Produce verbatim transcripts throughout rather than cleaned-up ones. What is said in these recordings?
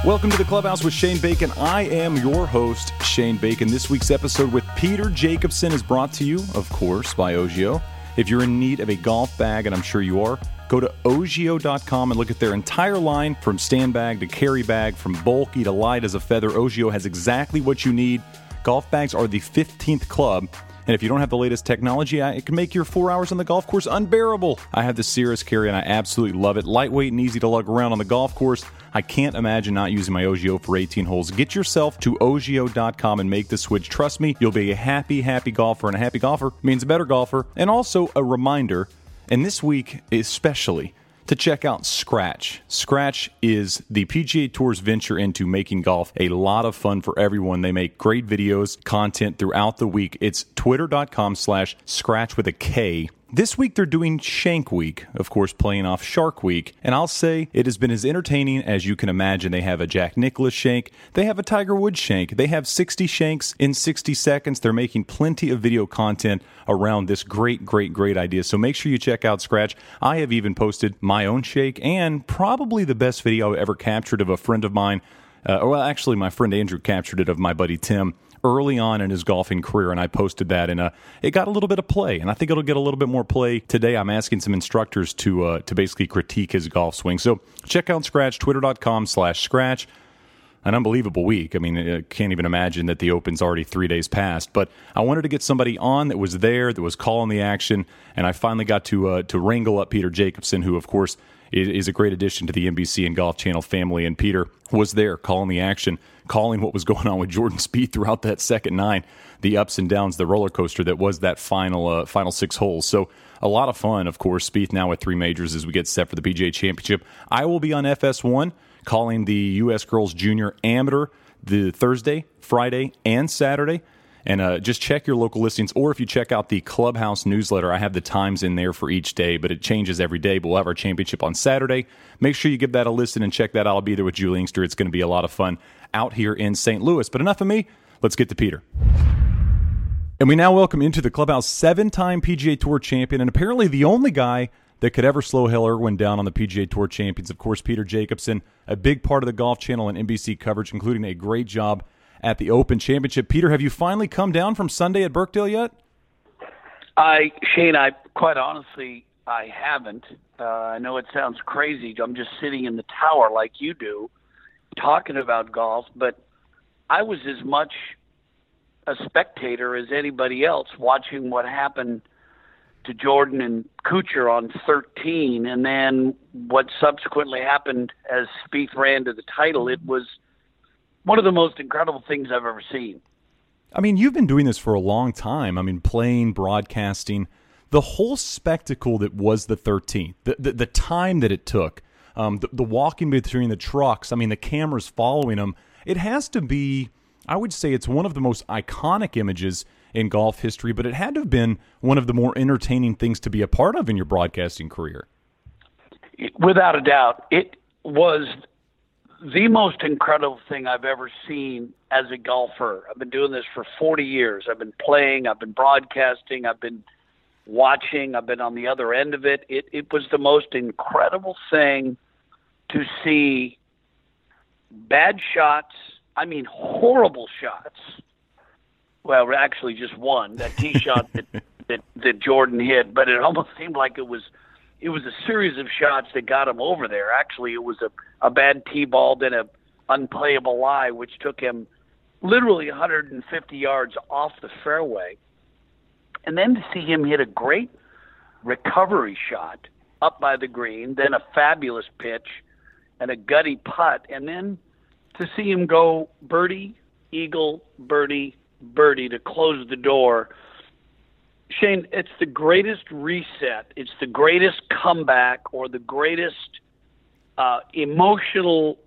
Welcome to the Clubhouse with Shane Bacon. I am your host, Shane Bacon. This week's episode with Peter Jacobsen is brought to you, of course, by Ogio. If you're in need of a golf bag, and I'm sure you are, go to ogio dot com and look at their entire line, from stand bag to carry bag, from bulky to light as a feather. Ogio has exactly what you need. Golf bags are the fifteenth club. And if you don't have the latest technology, it can make your four hours on the golf course unbearable. I have the Cirrus carry, and I absolutely love it. Lightweight and easy to lug around on the golf course. I can't imagine not using my Ogio for eighteen holes. Get yourself to ogio dot com and make the switch. Trust me, you'll be a happy, happy golfer, and a happy golfer means a better golfer. And also a reminder, and this week especially, to check out Scratch. Scratch is the P G A Tour's venture into making golf a lot of fun for everyone. They make great videos, content throughout the week. It's twitter dot com slash scratch with a K. This week they're doing Shank Week, of course playing off Shark Week, and I'll say it has been as entertaining as you can imagine. They have a Jack Nicklaus shank, they have a Tiger Woods shank, they have sixty shanks in sixty seconds. They're making plenty of video content around this great, great, great idea, so make sure you check out Scratch. I have even posted my own shake, and probably the best video I ever captured of a friend of mine, uh, well actually my friend Andrew captured it of my buddy Tim, early on in his golfing career, and I posted that, and uh, it got a little bit of play, and I think it'll get a little bit more play today. I'm asking some instructors to uh, to basically critique his golf swing. So check out Scratch, twitter dot com slash scratch. An unbelievable week. I mean, I can't even imagine that the Open's already three days past, but I wanted to get somebody on that was there, that was calling the action, and I finally got to uh, to wrangle up Peter Jacobsen, who, of course, is a great addition to the N B C and Golf Channel family, and Peter was there calling the action, calling what was going on with Jordan Spieth throughout that second nine, the ups and downs, the roller coaster that was that final uh, final six holes. So a lot of fun, of course. Spieth now with three majors as we get set for the P G A Championship. I will be on F S one calling the U S Girls Junior Amateur the Thursday, Friday, and Saturday. And uh, just check your local listings, or if you check out the Clubhouse newsletter, I have the times in there for each day, but it changes every day. But we'll have our championship on Saturday. Make sure you give that a listen and check that out. I'll be there with Julie Inkster. It's going to be a lot of fun out here in Saint Louis. But enough of me. Let's get to Peter. And we now welcome into the Clubhouse seven-time P G A Tour champion, and apparently the only guy that could ever slow Hale Irwin down on the P G A Tour champions. Of course, Peter Jacobsen, a big part of the Golf Channel and N B C coverage, including a great job at the Open Championship. Peter, have you finally come down from Sunday at Birkdale yet? I, Shane, I quite honestly, I haven't. Uh, I know it sounds crazy. I'm just sitting in the tower like you do, talking about golf, but I was as much a spectator as anybody else, watching what happened to Jordan and Kuchar on thirteen, and then what subsequently happened as Spieth ran to the title. It was one of the most incredible things I've ever seen. I mean, you've been doing this for a long time. I mean, playing, broadcasting, the whole spectacle that was the thirteenth, the, the, the time that it took, um, the, the walking between the trucks, I mean, the cameras following them, it has to be, I would say it's one of the most iconic images in golf history, but it had to have been one of the more entertaining things to be a part of in your broadcasting career. Without a doubt. It was the most incredible thing I've ever seen as a golfer. I've been doing this for forty years. I've been playing, I've been broadcasting, I've been watching, I've been on the other end of it. It, it was the most incredible thing to see bad shots, I mean horrible shots. Well, actually just one, that tee shot that, that, that Jordan hit, but it almost seemed like it was It was a series of shots that got him over there. Actually, it was a, a bad tee ball, then a unplayable lie, which took him literally one hundred fifty yards off the fairway. And then to see him hit a great recovery shot up by the green, then a fabulous pitch and a gutty putt, and then to see him go birdie, eagle, birdie, birdie to close the door. Shane, it's the greatest reset. It's the greatest comeback or the greatest uh, emotional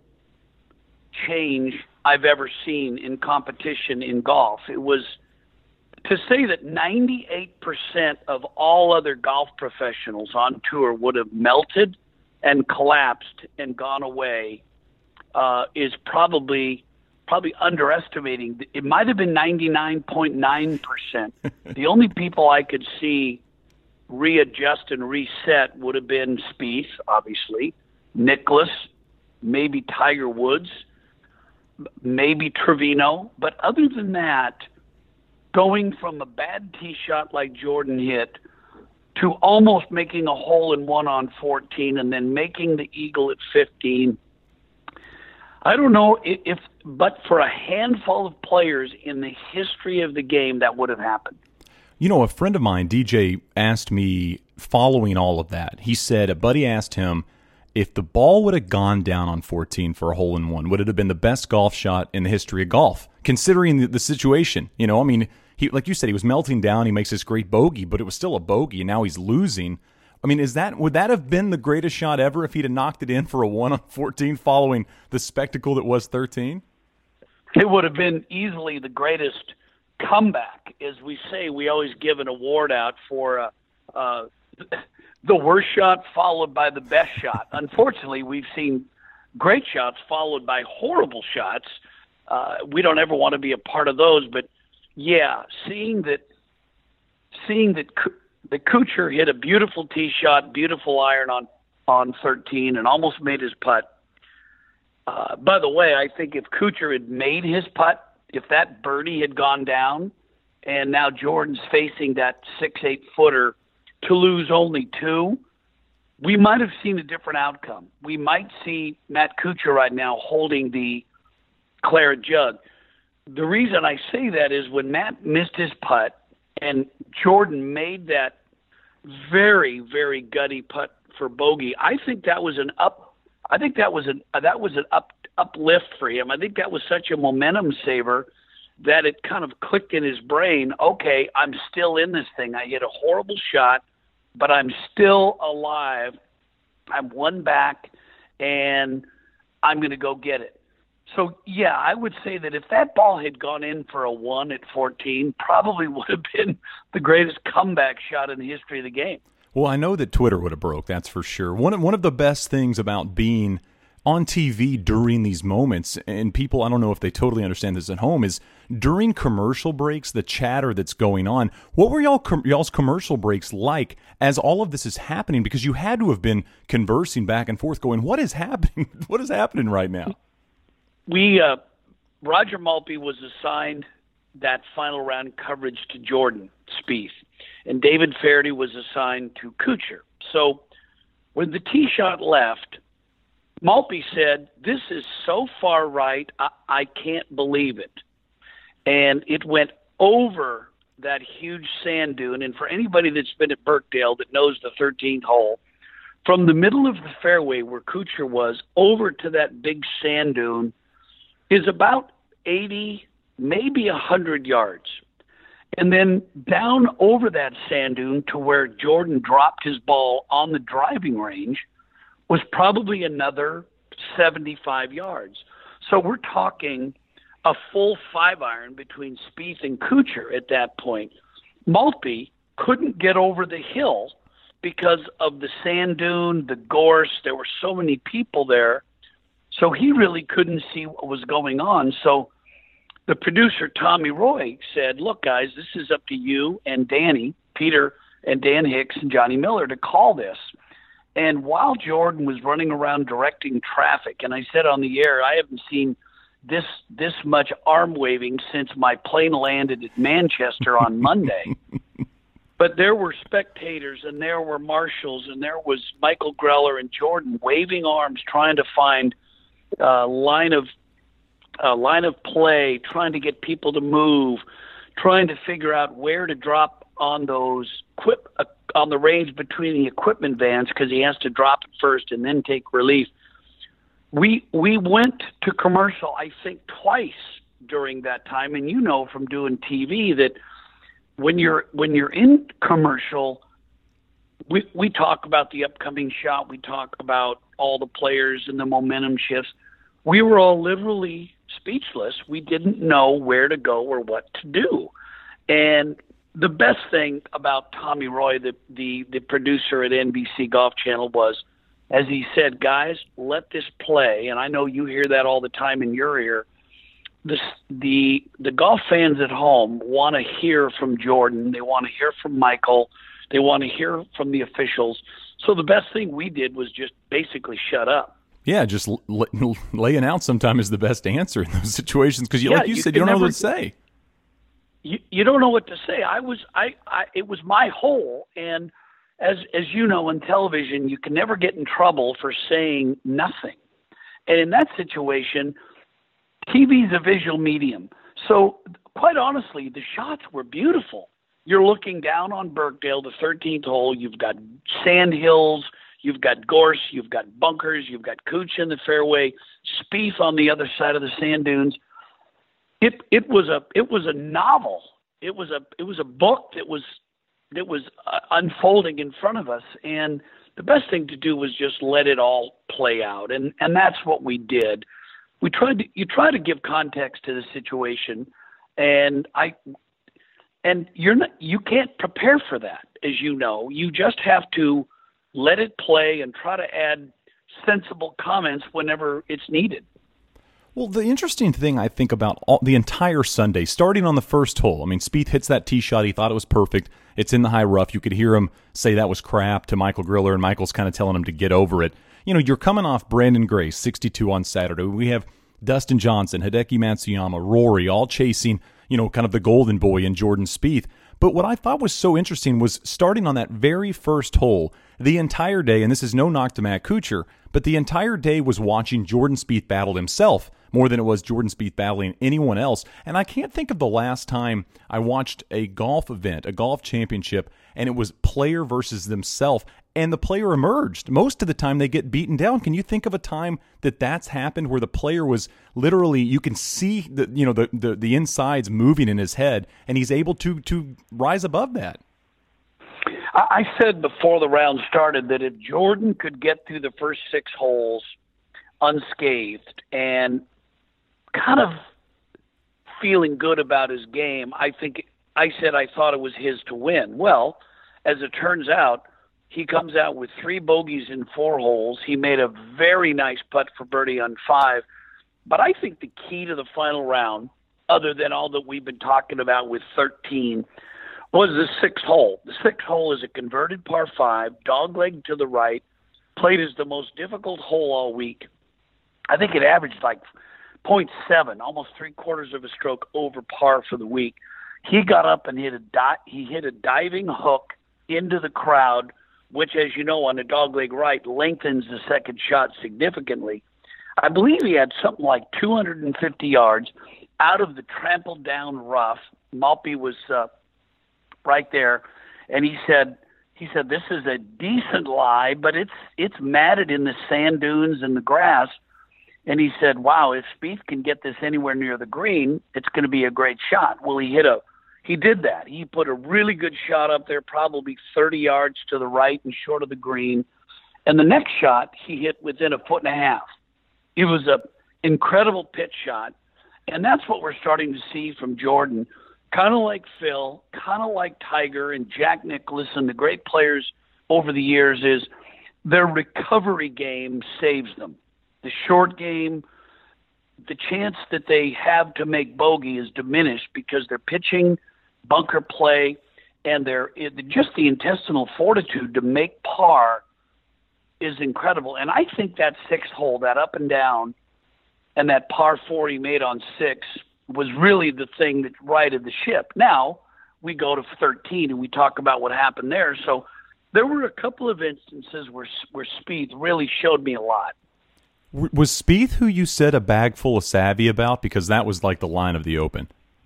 change I've ever seen in competition in golf. It was to say that ninety-eight percent of all other golf professionals on tour would have melted and collapsed and gone away uh, is probably probably underestimating. It might have been ninety-nine point nine percent. The only people I could see readjust and reset would have been Spieth, obviously, Nicklaus, maybe Tiger Woods, maybe Trevino. But other than that, going from a bad tee shot like Jordan hit to almost making a hole in one on fourteen and then making the eagle at fifteen, I don't know if, if but for a handful of players in the history of the game, that would have happened. You know, a friend of mine, D J, asked me following all of that. He said a buddy asked him if the ball would have gone down on fourteen for a hole in one, would it have been the best golf shot in the history of golf, considering the, the situation? You know, I mean, he, like you said, he was melting down. He makes this great bogey, but it was still a bogey, and now he's losing. I mean, is that would that have been the greatest shot ever if he'd have knocked it in for a one on fourteen following the spectacle that was thirteen? It would have been easily the greatest comeback. As we say, we always give an award out for uh, uh, the worst shot followed by the best shot. Unfortunately, we've seen great shots followed by horrible shots. Uh, we don't ever want to be a part of those, but yeah, seeing that, seeing that. The Kuchar hit a beautiful tee shot, beautiful iron on, on thirteen, and almost made his putt. Uh, by the way, I think if Kuchar had made his putt, if that birdie had gone down, and now Jordan's facing that six, eight footer to lose only two, we might have seen a different outcome. We might see Matt Kuchar right now holding the claret jug. The reason I say that is when Matt missed his putt, and Jordan made that very, very gutty putt for bogey, I think that was an up. I think that was an that was an up uplift for him. I think that was such a momentum saver that it kind of clicked in his brain. Okay, I'm still in this thing. I hit a horrible shot, but I'm still alive. I'm one back, and I'm going to go get it. So, yeah, I would say that if that ball had gone in for a one at fourteen, probably would have been the greatest comeback shot in the history of the game. Well, I know that Twitter would have broke, that's for sure. One of, one of the best things about being on T V during these moments, and people, I don't know if they totally understand this at home, is during commercial breaks, the chatter that's going on. What were y'all com- y'all's commercial breaks like as all of this is happening? Because you had to have been conversing back and forth going, what is happening? What is happening right now? We, uh, Roger Maltby was assigned that final round coverage to Jordan Spieth, and David Feherty was assigned to Kuchar. So when the tee shot left, Maltby said, "This is so far right, I, I can't believe it." And it went over that huge sand dune. And for anybody that's been at Birkdale that knows the thirteenth hole, from the middle of the fairway where Kuchar was over to that big sand dune is about eighty, maybe one hundred yards. And then down over that sand dune to where Jordan dropped his ball on the driving range was probably another seventy-five yards. So we're talking a full five iron between Spieth and Kuchar at that point. Maltby couldn't get over the hill because of the sand dune, the gorse. There were so many people there. So he really couldn't see what was going on. So the producer, Tommy Roy, said, "Look, guys, this is up to you and Danny, Peter and Dan Hicks and Johnny Miller to call this." And while Jordan was running around directing traffic, and I said on the air, I haven't seen this this much arm waving since my plane landed at Manchester on Monday. But there were spectators, and there were marshals, and there was Michael Greller and Jordan waving arms, trying to find uh, line of uh, line of play, trying to get people to move, trying to figure out where to drop on those equip uh, on the range between the equipment vans, because he has to drop it first and then take relief. We we went to commercial, I think, twice during that time, and you know from doing T V that when you're when you're in commercial, we we talk about the upcoming shot, we talk about all the players and the momentum shifts. We were all literally speechless. We didn't know where to go or what to do. And the best thing about Tommy Roy, the the, the producer at N B C Golf Channel, was, as he said, "Guys, let this play." And I know you hear that all the time in your ear. The, the, the golf fans at home want to hear from Jordan. They want to hear from Michael. They want to hear from the officials. So the best thing we did was just basically shut up. Yeah, just l- l- laying out sometimes is the best answer in those situations because, you, yeah, like you, you said, you don't never, know what to say. You you don't know what to say. I was I, I it was my hole, and as as you know, in television, you can never get in trouble for saying nothing. And in that situation, T V is a visual medium. So quite honestly, the shots were beautiful. You're looking down on Birkdale, the thirteenth hole. You've got sand hills. You've got gorse. You've got bunkers. You've got Cooch in the fairway. Spieth on the other side of the sand dunes. It it was a it was a novel. It was a it was a book that was that was uh, unfolding in front of us, and the best thing to do was just let it all play out, and and that's what we did. We tried to you try to give context to the situation, and I and you're not you can't prepare for that, as you know. You just have to let it play and try to add sensible comments whenever it's needed. Well, the interesting thing I think about all, the entire Sunday, starting on the first hole, I mean, Spieth hits that tee shot. He thought it was perfect. It's in the high rough. You could hear him say that was crap to Michael Griller, and Michael's kind of telling him to get over it. You know, you're coming off Brandon Grace, sixty-two on Saturday. We have Dustin Johnson, Hideki Matsuyama, Rory, all chasing, you know, kind of the golden boy in Jordan Spieth. But what I thought was so interesting was starting on that very first hole, the entire day, and this is no knock to Matt Kuchar, but the entire day was watching Jordan Spieth battle himself more than it was Jordan Spieth battling anyone else. And I can't think of the last time I watched a golf event, a golf championship, and it was player versus themselves, and the player emerged. Most of the time they get beaten down. Can you think of a time that that's happened where the player was literally, you can see the you know the the, the insides moving in his head, and he's able to to rise above that? I said before the round started that if Jordan could get through the first six holes unscathed and kind of feeling good about his game, I think I said I thought it was his to win. Well, as it turns out, he comes out with three bogeys in four holes. He made a very nice putt for birdie on five. But I think the key to the final round, other than all that we've been talking about with thirteen, was the sixth hole. The sixth hole is a converted par five, dogleg to the right, played as the most difficult hole all week. I think it averaged like point seven, almost three quarters of a stroke over par for the week. He got up and hit a di- he hit a diving hook into the crowd, which, as you know, on a dogleg right, lengthens the second shot significantly. I believe he had something like two hundred fifty yards out of the trampled down rough. Malpe was uh, right there, and he said, he said, this is a decent lie, but it's it's matted in the sand dunes and the grass. And he said, wow, if Spieth can get this anywhere near the green, it's going to be a great shot. Well, he hit a, he did that. He put a really good shot up there, probably thirty yards to the right and short of the green. And the next shot he hit within a foot and a half. It was a incredible pitch shot. And that's what we're starting to see from Jordan. Kind of like Phil, kind of like Tiger and Jack Nicklaus and the great players over the years, is their recovery game saves them. The short game, the chance that they have to make bogey is diminished because they're pitching, bunker play, and they're just the intestinal fortitude to make par is incredible. And I think that sixth hole, that up and down, and that par four he made on six was really the thing that righted the ship. Now we go to thirteen and we talk about what happened there. So there were a couple of instances where where Spieth really showed me a lot. Was Spieth who you said a bag full of savvy about? Because that was like the line of the Open.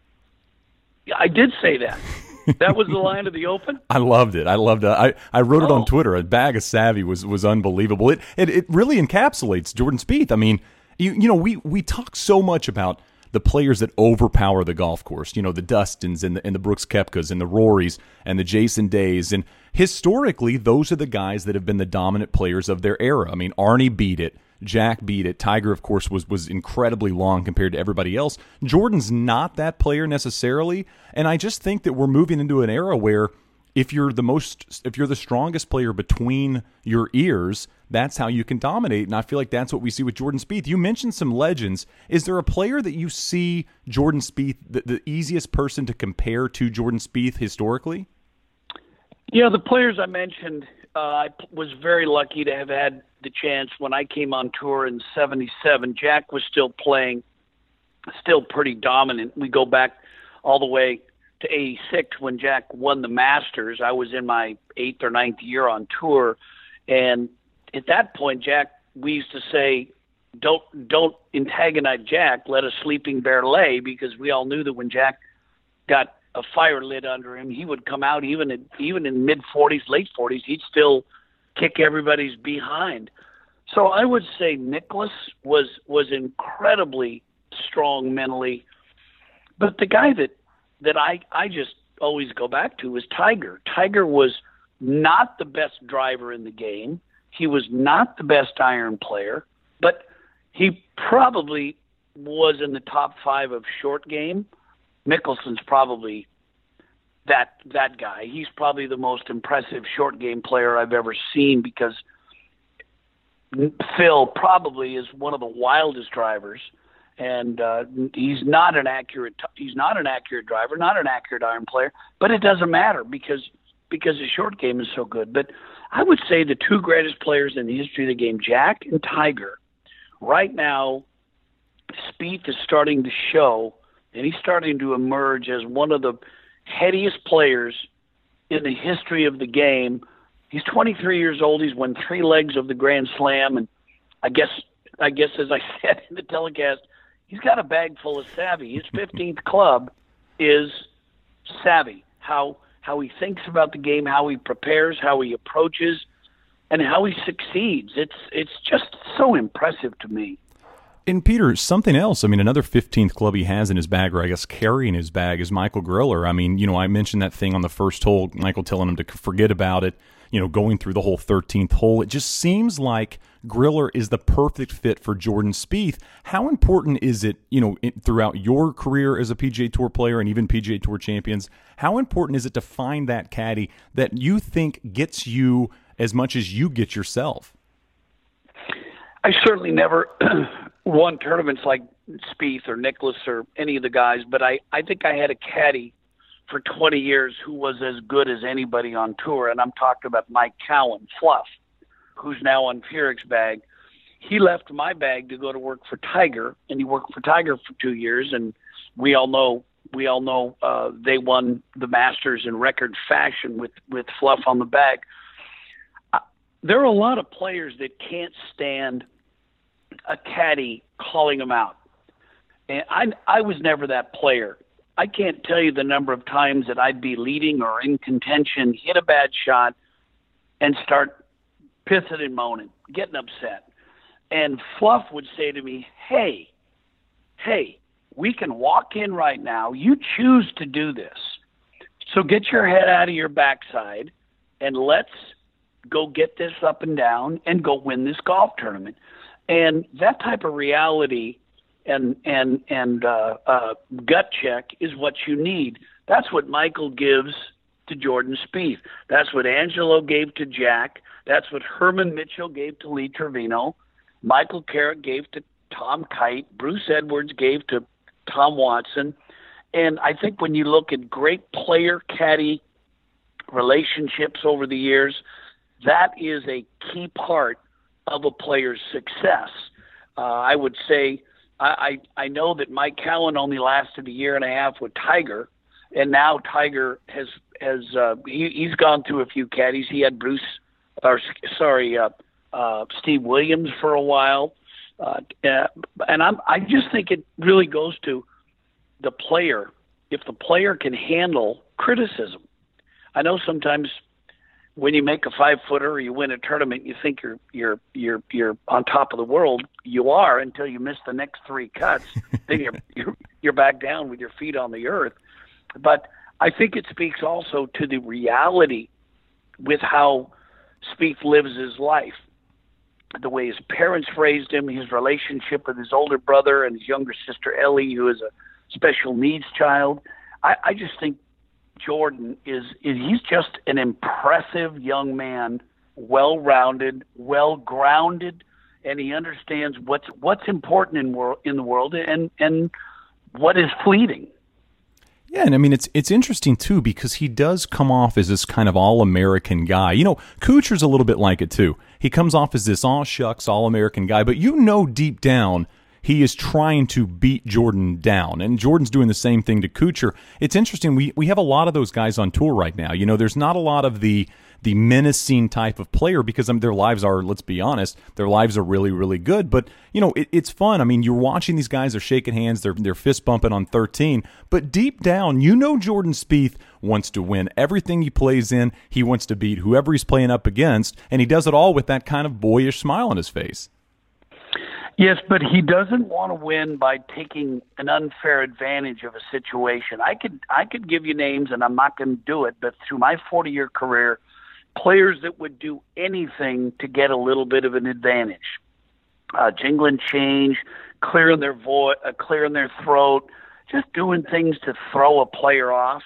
Yeah, I did say that. That was the line of the Open? I loved it. I loved it. I, I wrote it oh. on Twitter. A bag of savvy was, was unbelievable. It, it it really encapsulates Jordan Spieth. I mean, you you know, we, we talk so much about the players that overpower the golf course, you know, the Dustins and the, and the Brooks Koepkas and the Rorys and the Jason Days. And historically, those are the guys that have been the dominant players of their era. I mean, Arnie beat it. Jack beat it. Tiger, of course, was was incredibly long compared to everybody else. Jordan's not that player necessarily, and I just think that we're moving into an era where if you're the most, if you're the strongest player between your ears, that's how you can dominate. And I feel like that's what we see with Jordan Spieth. You mentioned some legends. Is there a player that you see Jordan Spieth, the, the easiest person to compare to Jordan Spieth historically? Yeah, the players I mentioned uh, I p- was very lucky to have had the chance when I came on tour in seventy-seven. Jack was still playing, still pretty dominant. We go back all the way to eighty-six when Jack won the Masters. I was in my eighth or ninth year on tour. And at that point, Jack, we used to say, don't don't antagonize Jack, let a sleeping bear lay, because we all knew that when Jack got a fire lit under him, he would come out even in, even in mid-forties, late forties, he'd still kick everybody's behind. So I would say Nicklaus was was incredibly strong mentally. But the guy that, that I, I just always go back to is Tiger. Tiger was not the best driver in the game. He was not the best iron player, but he probably was in the top five of short game. Mickelson's probably that that guy. He's probably the most impressive short game player I've ever seen, because Phil probably is one of the wildest drivers, and uh, he's not an accurate he's not an accurate driver, not an accurate iron player. But it doesn't matter because because the short game is so good. But I would say the two greatest players in the history of the game, Jack and Tiger. Right now, Spieth is starting to show, and he's starting to emerge as one of the headiest players in the history of the game. He's twenty-three years old. He's won three legs of the Grand Slam, and I guess, I guess as I said in the telecast, he's got a bag full of savvy. His fifteenth club is savvy. How how he thinks about the game, how he prepares, how he approaches, and how he succeeds. It's it's just so impressive to me. And Peter, something else, I mean, another fifteenth club he has in his bag, or I guess carrying his bag, is Michael Griller. I mean, you know, I mentioned that thing on the first hole, Michael telling him to forget about it, you know, going through the whole thirteenth hole. It just seems like Griller is the perfect fit for Jordan Spieth. How important is it, you know, it, throughout your career as a P G A Tour player and even P G A Tour champions, how important is it to find that caddy that you think gets you as much as you get yourself? I certainly never won tournaments like Spieth or Nicklaus or any of the guys, but I, I think I had a caddy for twenty years who was as good as anybody on tour, and I'm talking about Mike Cowan, Fluff, who's now on Furyk's bag. He left my bag to go to work for Tiger, and he worked for Tiger for two years, and we all know we all know uh, they won the Masters in record fashion with, with Fluff on the bag. Uh, there are a lot of players that can't stand a caddy calling them out. And I, I was never that player. I can't tell you the number of times that I'd be leading or in contention, hit a bad shot, and start pissing and moaning, getting upset. And Fluff would say to me, hey, hey, we can walk in right now. You choose to do this. So get your head out of your backside and let's go get this up and down and go win this golf tournament. And that type of reality and and and uh, uh, gut check is what you need. That's what Michael gives to Jordan Spieth. That's what Angelo gave to Jack. That's what Herman Mitchell gave to Lee Trevino. Michael Carrick gave to Tom Kite. Bruce Edwards gave to Tom Watson. And I think when you look at great player-caddy relationships over the years, that is a key part of a player's success. Uh, I would say I, I I know that Mike Cowan only lasted a year and a half with Tiger, and now Tiger has has uh, he, he's gone through a few caddies. He had Bruce, or sorry, uh, uh, Steve Williams for a while, uh, uh, and I'm I just think it really goes to the player. If the player can handle criticism, I know sometimes when you make a five footer or you win a tournament, you think you're you're you're you're on top of the world. You are until you miss the next three cuts. Then you're, you're you're back down with your feet on the earth. But I think it speaks also to the reality with how Spieth lives his life, the way his parents raised him, his relationship with his older brother and his younger sister Ellie, who is a special needs child. I, I just think Jordan is, is he's just an impressive young man, well-rounded, well-grounded, and he understands what's what's important in world in the world and and what is fleeting. Yeah, and I mean, it's it's interesting, too, because he does come off as this kind of all-American guy. You know, Kuchar's a little bit like it, too. He comes off as this all-shucks, all-American guy, but you know deep down he is trying to beat Jordan down, and Jordan's doing the same thing to Kuchar. It's interesting. We we have a lot of those guys on tour right now. You know, there's not a lot of the the menacing type of player because I mean, their lives are, let's be honest, their lives are really, really good. But, you know, it, it's fun. I mean, you're watching these guys, they're shaking hands, they're, they're fist bumping on thirteen. But deep down, you know Jordan Spieth wants to win. Everything he plays in, he wants to beat whoever he's playing up against, and he does it all with that kind of boyish smile on his face. Yes, but he doesn't want to win by taking an unfair advantage of a situation. I could I could give you names, and I'm not going to do it, but through my forty-year career, players that would do anything to get a little bit of an advantage, uh, jingling change, clearing their voice, uh, clearing their throat, just doing things to throw a player off.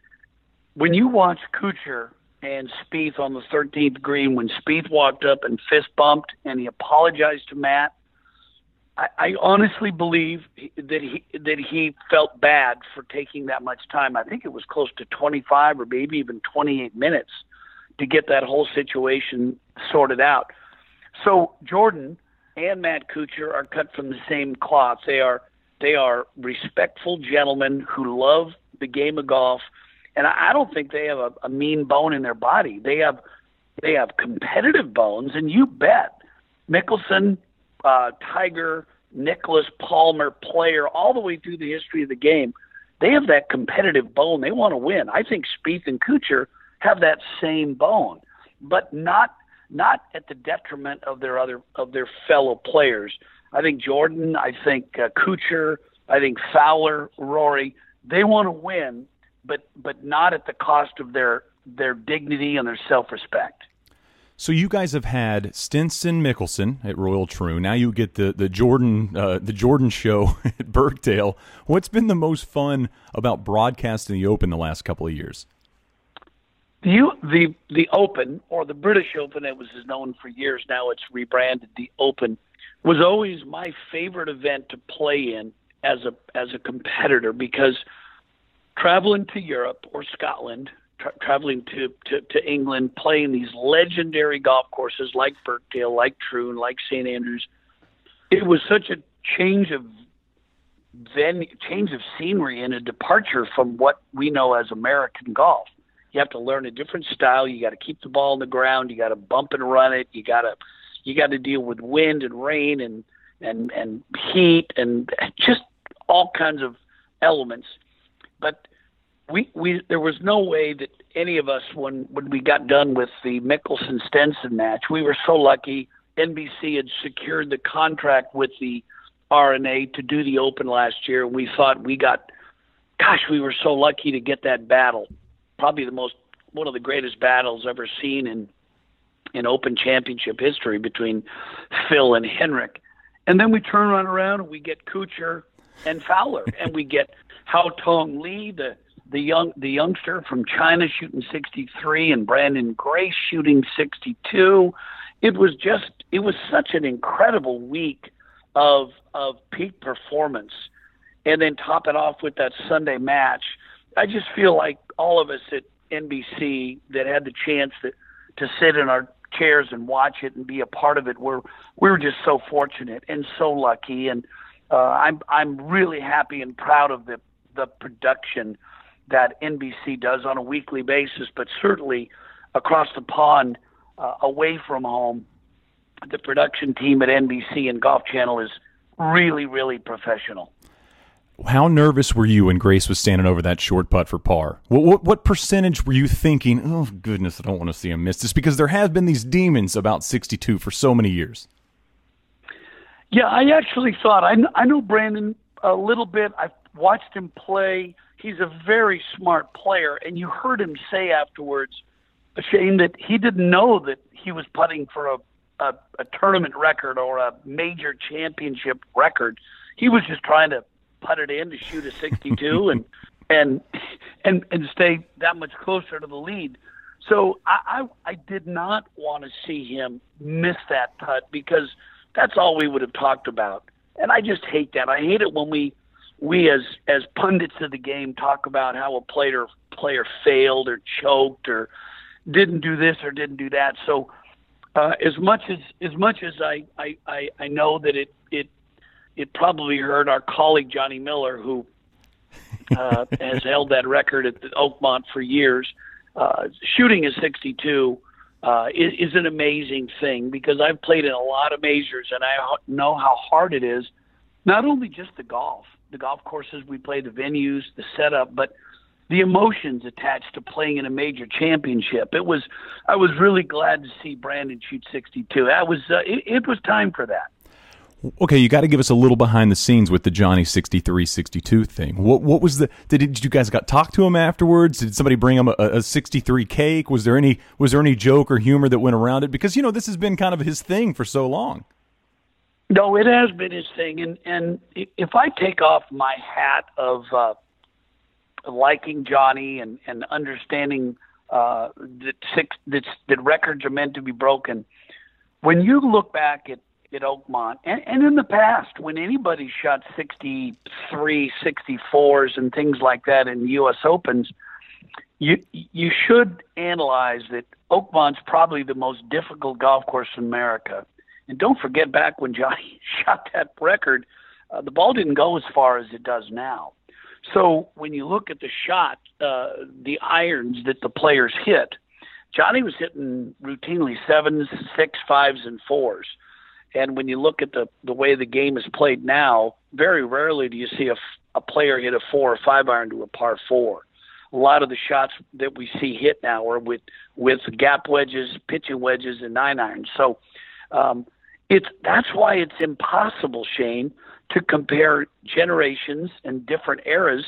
When you watch Kuchar and Spieth on the thirteenth green, when Spieth walked up and fist bumped and he apologized to Matt, I, I honestly believe that he that he felt bad for taking that much time. I think it was close to twenty-five or maybe even twenty-eight minutes to get that whole situation sorted out. So Jordan and Matt Kuchar are cut from the same cloth. They are they are respectful gentlemen who love the game of golf, and I don't think they have a, a mean bone in their body. They have they have competitive bones, and you bet Mickelson, uh, Tiger, Nicholas, Palmer, Player, all the way through the history of the game, they have that competitive bone. They want to win. I think Spieth and Kuchar have that same bone, but not not at the detriment of their other of their fellow players. I think Jordan, I think uh, Kuchar, I think Fowler, Rory, they want to win, but but not at the cost of their their dignity and their self-respect. So you guys have had Stenson Mickelson at Royal Troon. Now you get the the Jordan uh, the Jordan show at Birkdale. What's been the most fun about broadcasting the Open the last couple of years? The, the the Open, or the British Open, it was known for years. Now it's rebranded the Open, was always my favorite event to play in as a as a competitor, because traveling to Europe or Scotland, tra- traveling to, to, to England, playing these legendary golf courses like Birkdale, like Troon, like Saint Andrews, it was such a change of venue, change of scenery and a departure from what we know as American golf. You have to learn a different style. You got to keep the ball on the ground. You got to bump and run it. You got to, you got to deal with wind and rain and, and, and heat and just all kinds of elements. But we, we, there was no way that any of us, when, when we got done with the Mickelson Stenson match, we were so lucky. N B C had secured the contract with the R N A to do the Open last year. We thought we got, gosh, we were so lucky to get that battle. Probably the most, one of the greatest battles ever seen in in Open Championship history between Phil and Henrik. And then we turn right around and we get Kuchar and Fowler, and we get Hao Tong Lee, the the young the youngster from China, shooting sixty-three, and Brandon Grace shooting sixty-two. It was just it was such an incredible week of of peak performance, and then top it off with that Sunday match. I just feel like all of us at N B C that had the chance to, to sit in our chairs and watch it and be a part of it, we're we were just so fortunate and so lucky. And uh, I'm I'm really happy and proud of the the production that N B C does on a weekly basis, but certainly across the pond, uh, away from home, the production team at N B C and Golf Channel is really, really professional. How nervous were you when Grace was standing over that short putt for par? What, what what percentage were you thinking, oh, goodness, I don't want to see him miss this? Because there have been these demons about sixty-two for so many years. Yeah, I actually thought, I, I know Brandon a little bit. I've watched him play. He's a very smart player. And you heard him say afterwards, Shane, that he didn't know that he was putting for a, a, a tournament record or a major championship record. He was just trying to put it in to shoot a sixty-two and, and and and stay that much closer to the lead. So I, I I did not want to see him miss that putt, because that's all we would have talked about. And I just hate that. I hate it when we we as as pundits of the game talk about how a player player failed or choked or didn't do this or didn't do that. So uh, as much as as much as I, I, I, I know that it it it probably hurt our colleague Johnny Miller, who uh, has held that record at the Oakmont for years, uh, shooting a sixty-two uh, is, is an amazing thing, because I've played in a lot of majors and I know how hard it is, not only just the golf, the golf courses we play, the venues, the setup, but the emotions attached to playing in a major championship. It was, I was really glad to see Brandon shoot sixty-two. That was, uh, it, it was time for that. Okay, you got to give us a little behind the scenes with the Johnny sixty-three sixty-two thing. What what was the did, did you guys got talk to him afterwards? Did somebody bring him a, a sixty-three cake? Was there any was there any joke or humor that went around it? Because you know this has been kind of his thing for so long. No, it has been his thing, and and if I take off my hat of uh, liking Johnny and and understanding uh, that six that that records are meant to be broken, when you look back at at Oakmont, and, and in the past, when anybody shot sixty-three, sixty-fours and things like that in U S Opens, you you should analyze that Oakmont's probably the most difficult golf course in America. And don't forget, back when Johnny shot that record, uh, the ball didn't go as far as it does now. So when you look at the shot, uh, the irons that the players hit, Johnny was hitting routinely sevens, six, fives, and fours. And when you look at the, the way the game is played now, very rarely do you see a, a player hit a four or five iron to a par four. A lot of the shots that we see hit now are with, with gap wedges, pitching wedges, and nine irons. So um, it's that's why it's impossible, Shane, to compare generations and different eras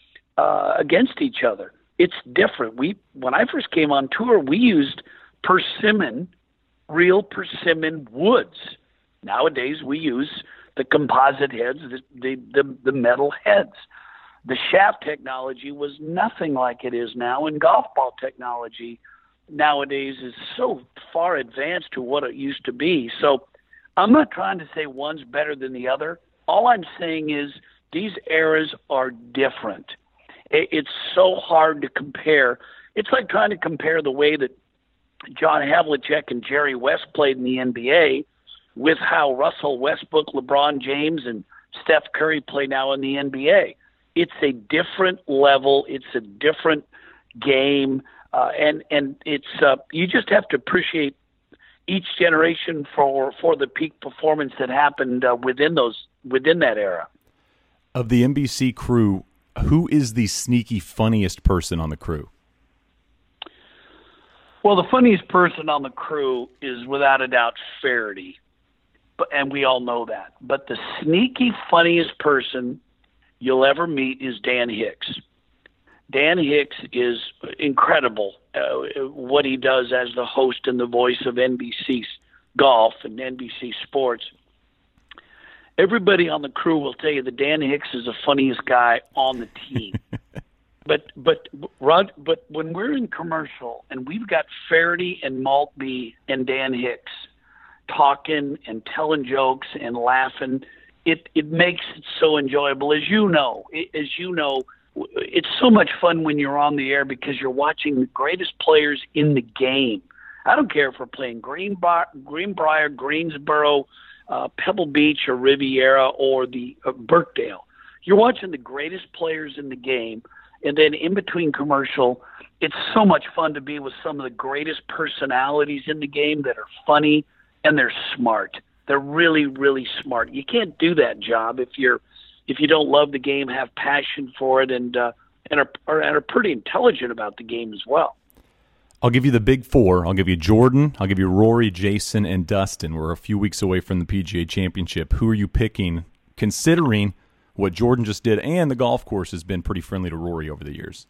uh, against each other. It's different. We when I first came on tour, we used persimmon, real persimmon woods. Nowadays, we use the composite heads, the, the, the, the metal heads. The shaft technology was nothing like it is now, and golf ball technology nowadays is so far advanced to what it used to be. So I'm not trying to say one's better than the other. All I'm saying is these eras are different. It, it's so hard to compare. It's like trying to compare the way that John Havlicek and Jerry West played in the N B A with how Russell Westbrook, LeBron James, and Steph Curry play now in the N B A. It's a different level. It's a different game. Uh, and and it's uh, you just have to appreciate each generation for, for the peak performance that happened uh, within those within that era. Of the N B C crew, who is the sneaky funniest person on the crew? Well, the funniest person on the crew is without a doubt Faraday. And we all know that. But the sneaky funniest person you'll ever meet is Dan Hicks. Dan Hicks is incredible uh, what he does as the host and the voice of N B C Golf and N B C Sports. Everybody on the crew will tell you that Dan Hicks is the funniest guy on the team. but but Rod, but when we're in commercial and we've got Faraday and Maltby and Dan Hicks talking and telling jokes and laughing, it it makes it so enjoyable. As you know, as you know, it's so much fun when you're on the air because you're watching the greatest players in the game. I don't care if we're playing Greenbrier, Greenbrier Greensboro, uh, Pebble Beach, or Riviera, or the uh, Birkdale. You're watching the greatest players in the game, and then in between commercial, it's so much fun to be with some of the greatest personalities in the game that are funny. And they're smart. They're really, really smart. You can't do that job if you're, if you don't love the game, have passion for it, and uh, and are, are and are pretty intelligent about the game as well. I'll give you the big four. I'll give you Jordan. I'll give you Rory, Jason, and Dustin. We're a few weeks away from the P G A Championship. Who are you picking, considering what Jordan just did, and the golf course has been pretty friendly to Rory over the years?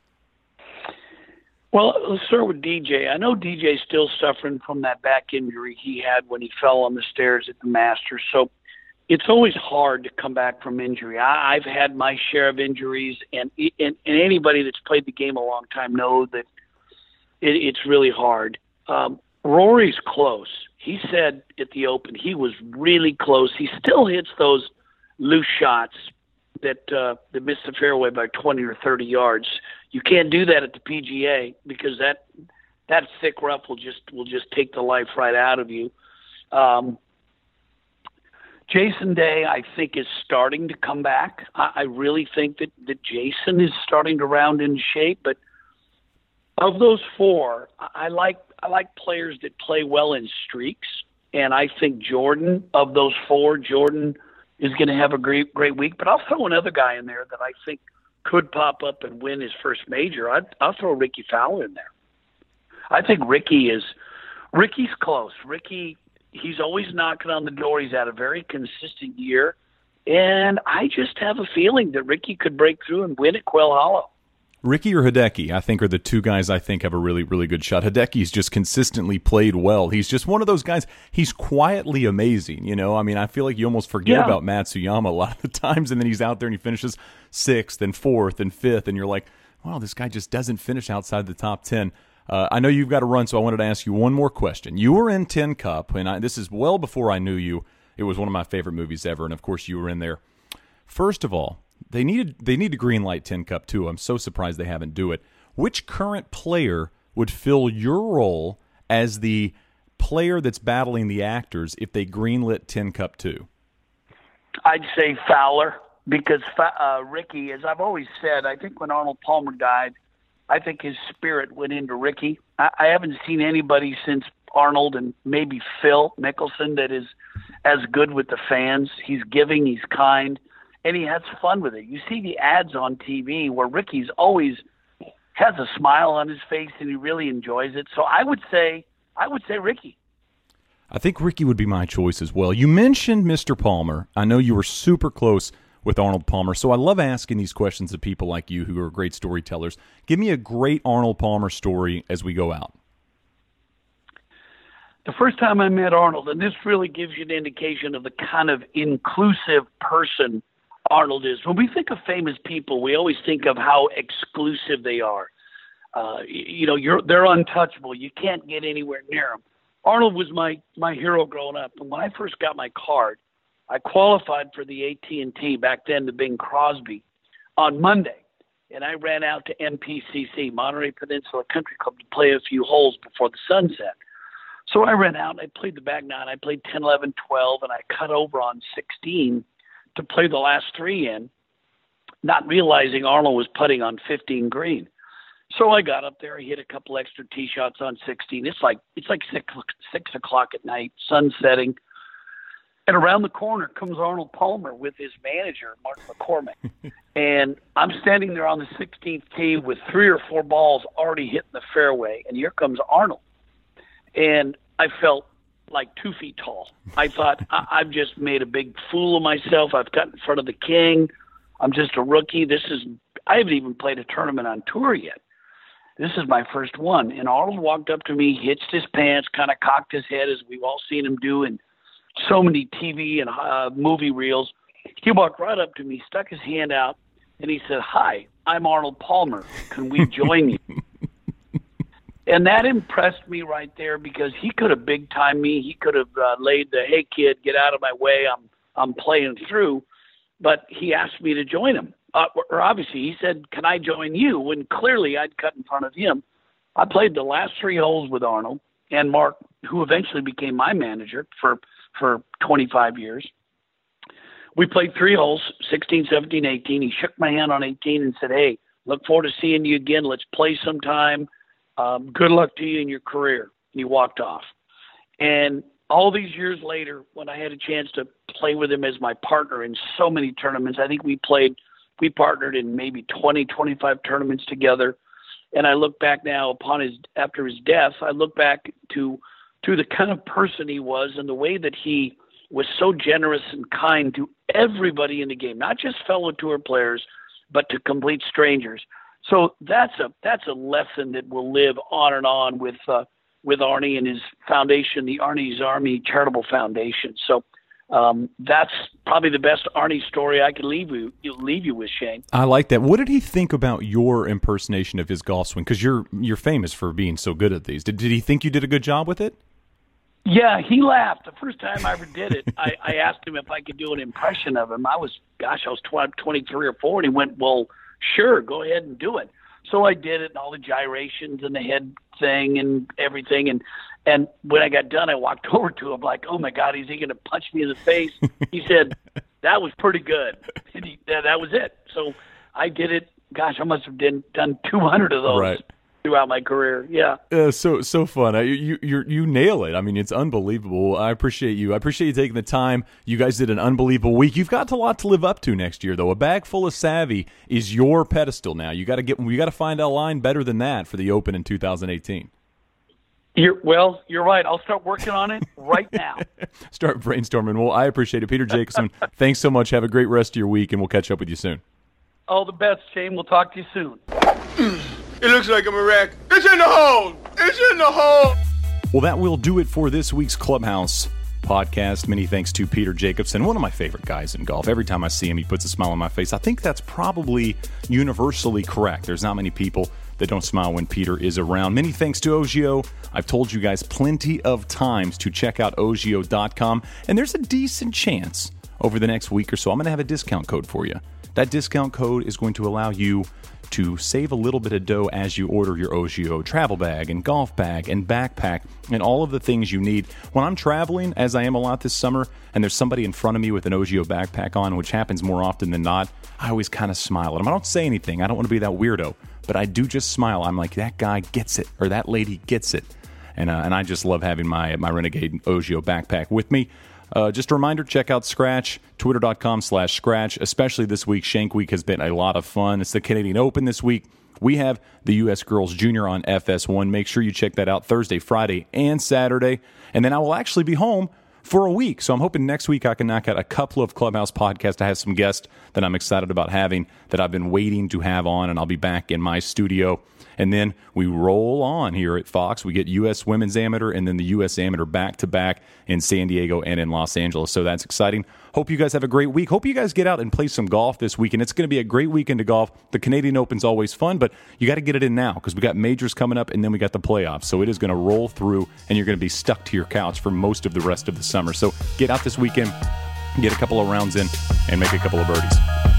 Well, let's start with D J. I know D J's still suffering from that back injury he had when he fell on the stairs at the Masters. So it's always hard to come back from injury. I, I've had my share of injuries, and, and, and anybody that's played the game a long time knows that it, it's really hard. Um, Rory's close. He said at the Open he was really close. He still hits those loose shots that uh, that miss the fairway by twenty or thirty yards. You can't do that at the P G A because that that thick rough will just will just take the life right out of you. Um, Jason Day, I think, is starting to come back. I, I really think that, that Jason is starting to round in shape. But of those four, I, I like I like players that play well in streaks. And I think Jordan, of those four, Jordan is going to have a great great week. But I'll throw another guy in there that I think could pop up and win his first major. I'd, I'll throw Ricky Fowler in there. I think Ricky is Ricky's close. Ricky. He's always knocking on the door. He's had a very consistent year. And I just have a feeling that Ricky could break through and win at Quail Hollow. Ricky or Hideki, I think, are the two guys I think have a really, really good shot. Hideki's just consistently played well. He's just one of those guys. He's quietly amazing, you know? I mean, I feel like you almost forget yeah. about Matsuyama a lot of the times, and then he's out there and he finishes sixth and fourth and fifth, and you're like, wow, this guy just doesn't finish outside the top ten. Uh, I know you've got to run, so I wanted to ask you one more question. You were in Tin Cup, and I, this is well before I knew you. It was one of my favorite movies ever, and of course you were in there. First of all, they needed they need to greenlight Tin Cup too. I'm so surprised they haven't do it. Which current player would fill your role as the player that's battling the actors if they greenlit Tin Cup two? I'd say Fowler, because uh, Ricky, as I've always said, I think when Arnold Palmer died, I think his spirit went into Ricky. I, I haven't seen anybody since Arnold and maybe Phil Mickelson that is as good with the fans. He's giving, he's kind, and he has fun with it. You see the ads on T V where Ricky's always has a smile on his face and he really enjoys it. So I would say, I would say Ricky. I think Ricky would be my choice as well. You mentioned Mister Palmer. I know you were super close with Arnold Palmer. So I love asking these questions to people like you who are great storytellers. Give me a great Arnold Palmer story as we go out. The first time I met Arnold, and this really gives you an indication of the kind of inclusive person Arnold is. When we think of famous people, we always think of how exclusive they are. Uh, you know, you're, they're untouchable. You can't get anywhere near them. Arnold was my, my hero growing up. And when I first got my card, I qualified for the A T and T, back then the Bing Crosby, on Monday. And I ran out to M P C C, Monterey Peninsula Country Club, to play a few holes before the sunset. So I ran out and I played the back nine. I played ten, eleven, twelve, and I cut over on sixteen to play the last three in, not realizing Arnold was putting on fifteen green. So I got up there, I hit a couple extra tee shots on sixteen. It's like it's like six, six o'clock at night, sun setting. And around the corner comes Arnold Palmer with his manager, Mark McCormick. And I'm standing there on the sixteenth tee with three or four balls already hitting the fairway. And here comes Arnold. And I felt like two feet tall. I thought, I- I've just made a big fool of myself. I've got in front of the king. I'm just a rookie. This is, I haven't even played a tournament on tour yet. This is my first one. And Arnold walked up to me, hitched his pants, kind of cocked his head, as we've all seen him do in so many T V and uh, movie reels. He walked right up to me, stuck his hand out, and he said, "Hi, I'm Arnold Palmer. Can we join you?" And that impressed me right there, because he could have big-timed me. He could have uh, laid the, "Hey, kid, get out of my way. I'm I'm playing through." But he asked me to join him. Uh, or obviously, he said, "Can I join you?" When clearly I'd cut in front of him. I played the last three holes with Arnold and Mark, who eventually became my manager for for twenty-five years. We played three holes, sixteen, seventeen, eighteen. He shook my hand on eighteen and said, "Hey, look forward to seeing you again. Let's play sometime. Um, good luck to you in your career." And he walked off. And all these years later, when I had a chance to play with him as my partner in so many tournaments, I think we played, we partnered in maybe twenty, twenty-five tournaments together. And I look back now upon his, after his death, I look back to to the kind of person he was and the way that he was so generous and kind to everybody in the game, not just fellow tour players, but to complete strangers. So that's a that's a lesson that will live on and on with uh, with Arnie and his foundation, the Arnie's Army Charitable Foundation. So um, that's probably the best Arnie story I can leave you leave you with, Shane. I like that. What did he think about your impersonation of his golf swing? Because you're you're famous for being so good at these. Did did he think you did a good job with it? Yeah, he laughed. The first time I ever did it, I, I asked him if I could do an impression of him. I was, gosh, I was twenty-three or four, and he went, well, sure, go ahead and do it. So I did it, and all the gyrations and the head thing and everything. And, and when I got done, I walked over to him like, oh, my God, is he going to punch me in the face? He said, that was pretty good. And he, that, that was it. So I did it. Gosh, I must have done, done two hundred of those. Right. Throughout my career, yeah. Uh, so so fun. Uh, you you you nail it. I mean, it's unbelievable. I appreciate you. I appreciate you taking the time. You guys did an unbelievable week. You've got a lot to live up to next year, though. A bag full of savvy is your pedestal now. You got to get. You got to find a line better than that for the Open in two thousand eighteen. You're, well, you're right. I'll start working on it right now. Start brainstorming. Well, I appreciate it, Peter Jacobsen. Thanks so much. Have a great rest of your week, and we'll catch up with you soon. All the best, Shane. We'll talk to you soon. It looks like I'm a wreck. It's in the hole! It's in the hole! Well, that will do it for this week's Clubhouse podcast. Many thanks to Peter Jacobsen, one of my favorite guys in golf. Every time I see him, he puts a smile on my face. I think that's probably universally correct. There's not many people that don't smile when Peter is around. Many thanks to Ogio. I've told you guys plenty of times to check out ogio dot com, and there's a decent chance over the next week or so I'm going to have a discount code for you. That discount code is going to allow you to save a little bit of dough as you order your Ogio travel bag and golf bag and backpack and all of the things you need. When I'm traveling, as I am a lot this summer, and there's somebody in front of me with an Ogio backpack on, which happens more often than not, I always kind of smile at them. I don't say anything. I don't want to be that weirdo, but I do just smile. I'm like, that guy gets it, or that lady gets it. And uh, and I just love having my, my Renegade Ogio backpack with me. Uh, just a reminder, check out Scratch, twitter dot com slash Scratch. Especially this week, Shank Week has been a lot of fun. It's the Canadian Open this week. We have the U S Girls Junior on F S one. Make sure you check that out Thursday, Friday, and Saturday. And then I will actually be home for a week. So I'm hoping next week I can knock out a couple of Clubhouse podcasts. I have some guests that I'm excited about having that I've been waiting to have on, and I'll be back in my studio. And then we roll on here at Fox. We get U S Women's Amateur and then the U S Amateur back-to-back in San Diego and in Los Angeles. So that's exciting. Hope you guys have a great week. Hope you guys get out and play some golf this weekend. It's going to be a great weekend to golf. The Canadian Open's always fun, but you got to get it in now because we got majors coming up and then we got the playoffs. So it is going to roll through, and you're going to be stuck to your couch for most of the rest of the summer. So get out this weekend, get a couple of rounds in, and make a couple of birdies.